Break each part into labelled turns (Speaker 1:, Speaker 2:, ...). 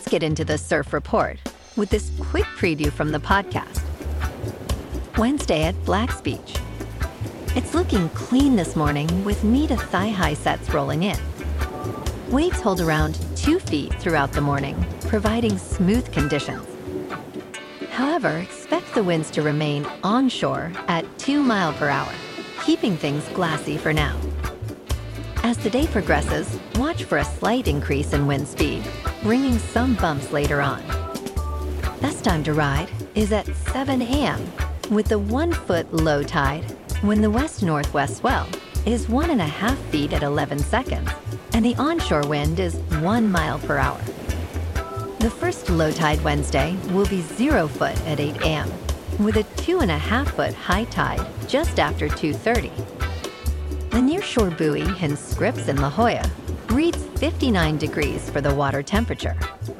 Speaker 1: get into the surf report with this quick preview from the podcast. Wednesday at Black's Beach. It's looking clean this morning with knee to thigh-high sets rolling in. Waves hold around 2 feet throughout the morning, providing smooth conditions. However, expect the winds to remain onshore at 2 miles per hour, keeping things glassy for now. As the day progresses, watch for a slight increase in wind speed, bringing some bumps later on. Best time to ride is at 7 a.m. with the 1 foot low tide when the west-northwest swell is 1.5 feet at 11 seconds and the onshore wind is 1 mile per hour. The first low tide Wednesday will be 0 foot at 8 a.m. with a 2.5 foot high tide just after 2:30. The nearshore buoy in Scripps in La Jolla reads 59 degrees for the water temperature.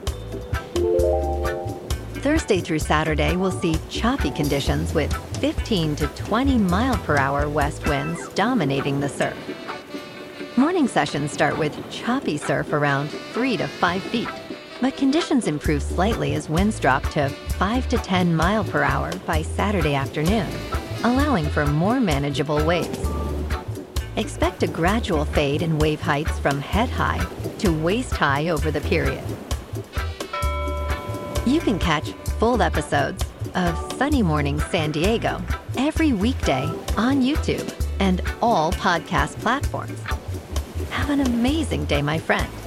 Speaker 1: Thursday through Saturday, we'll see choppy conditions with 15 to 20 mile per hour west winds dominating the surf. Morning sessions start with choppy surf around 3 to 5 feet, but conditions improve slightly as winds drop to 5 to 10 mile per hour by Saturday afternoon, allowing for more manageable waves. Expect a gradual fade in wave heights from head high to waist high over the period. You can catch full episodes of Sunny Morning San Diego every weekday on YouTube and all podcast platforms. Have an amazing day, my friend.